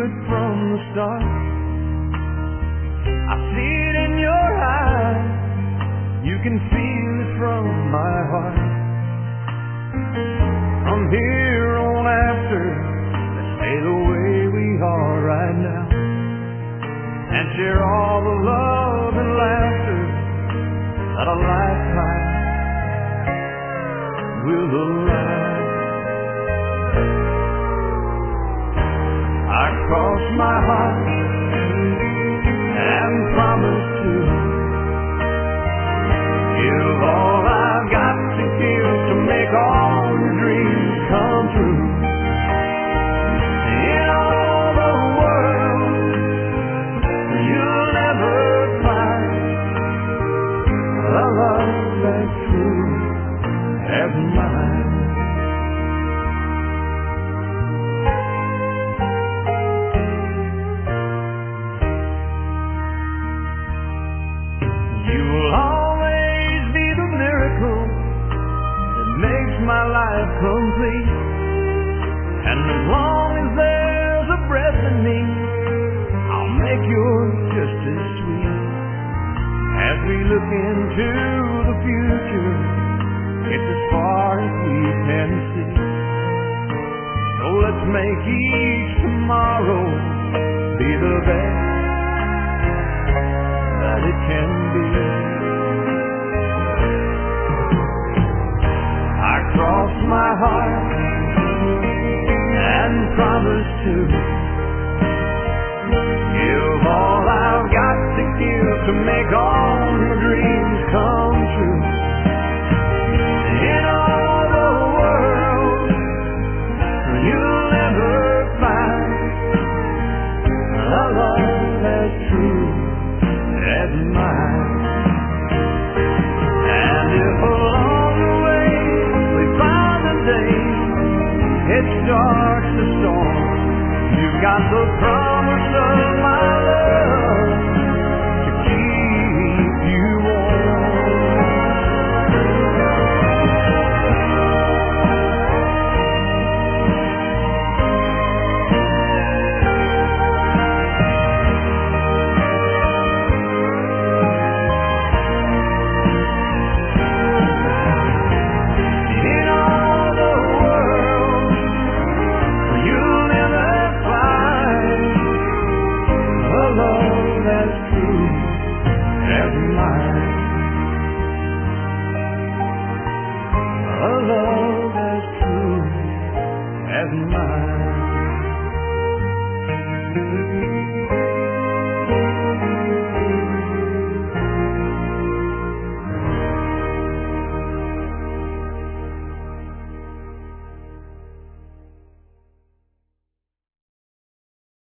it from the start. I see it in your eyes. You can feel it from my heart. From here on after, let's stay the way we are right now, and share all the love and laughter that a lifetime will allow. I cross my heart and promise to give all I've got to give to make all your dreams come true. In all the world, you'll never find a love that's true as mine. You will always be the miracle that makes my life complete. And as long as there's a breath in me, I'll make yours just as sweet. As we look into the future, it's as far as we can see. So let's make each tomorrow be the best that it can be. I cross my heart and promise to give all I've got to give to make all your dreams come true. In all the world, you'll never find a love as true as mine. And if along the way we find a day it starts to storm, you've got the